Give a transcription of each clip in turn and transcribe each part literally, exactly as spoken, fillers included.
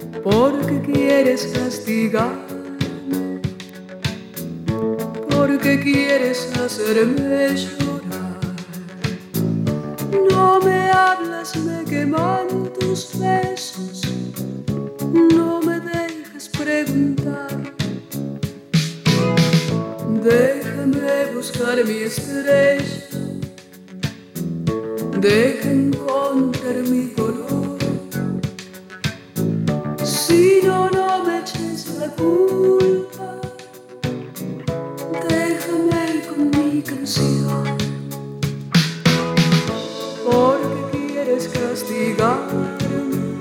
porque quieres castigarme, porque quieres hacerme llorar. No me hablas, me queman tus besos, no me dejes preguntar. Déjame buscar mi estrella, deja encontrar mi color. Si no, no me eches la culpa, déjame con mi canción. Porque quieres castigarme,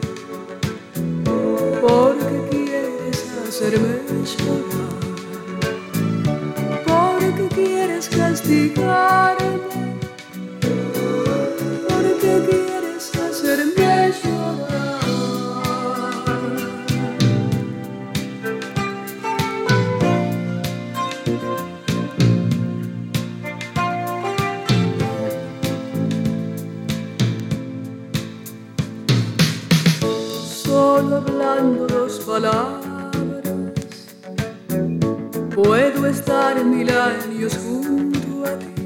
porque quieres hacerme llorar, porque quieres castigarme, porque quieres hacerme llorar. Solo hablando dos palabras puedo estar mil años junto a ti.